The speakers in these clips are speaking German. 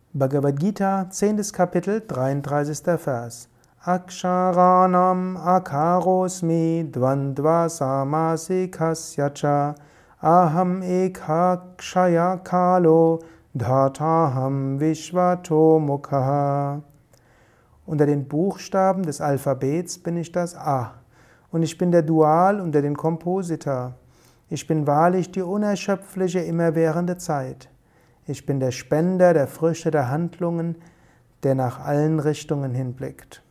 Bhagavad Gita, 10. Kapitel, 33. Vers. Aksharanam akarosmi dvandva samasikasya aham ekakshaya kalo dhataham vishvato mukha. Unter den Buchstaben des Alphabets bin ich das A. Und ich bin der Dual unter den Komposita. Ich bin wahrlich die unerschöpfliche, immerwährende Zeit. Ich bin der Spender der Früchte der Handlungen, der nach allen Richtungen hinblickt.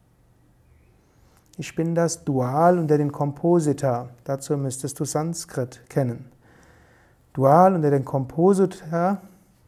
Ich bin das Dual unter den Komposita. Dazu müsstest du Sanskrit kennen. Dual unter den Komposita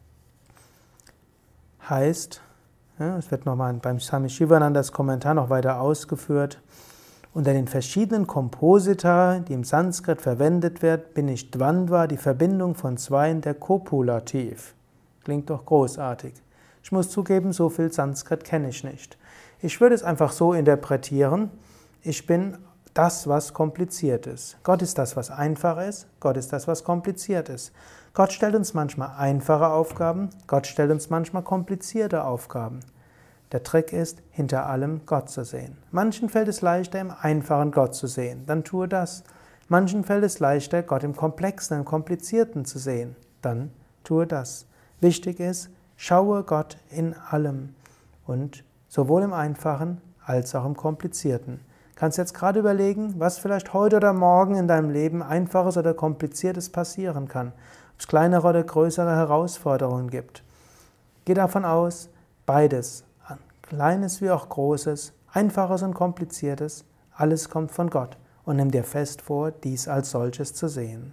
heißt, es wird nochmal beim Swami Shivanandas Kommentar noch weiter ausgeführt, unter den verschiedenen Komposita, die im Sanskrit verwendet wird, bin ich Dvandva, die Verbindung von Zweien, der Kopulativ. Klingt doch großartig. Ich muss zugeben, so viel Sanskrit kenne ich nicht. Ich würde es einfach so interpretieren, ich bin das, was kompliziert ist. Gott ist das, was einfach ist, Gott ist das, was kompliziert ist. Gott stellt uns manchmal einfache Aufgaben, Gott stellt uns manchmal komplizierte Aufgaben. Der Trick ist, hinter allem Gott zu sehen. Manchen fällt es leichter, im Einfachen Gott zu sehen, dann tue das. Manchen fällt es leichter, Gott im Komplexen, im Komplizierten zu sehen, dann tue das. Wichtig ist, schaue Gott in allem und sowohl im Einfachen als auch im Komplizierten. Du kannst jetzt gerade überlegen, was vielleicht heute oder morgen in deinem Leben Einfaches oder Kompliziertes passieren kann, ob es kleinere oder größere Herausforderungen gibt. Geh davon aus, beides. Kleines wie auch Großes, Einfaches und Kompliziertes, alles kommt von Gott und nimm dir fest vor, dies als solches zu sehen.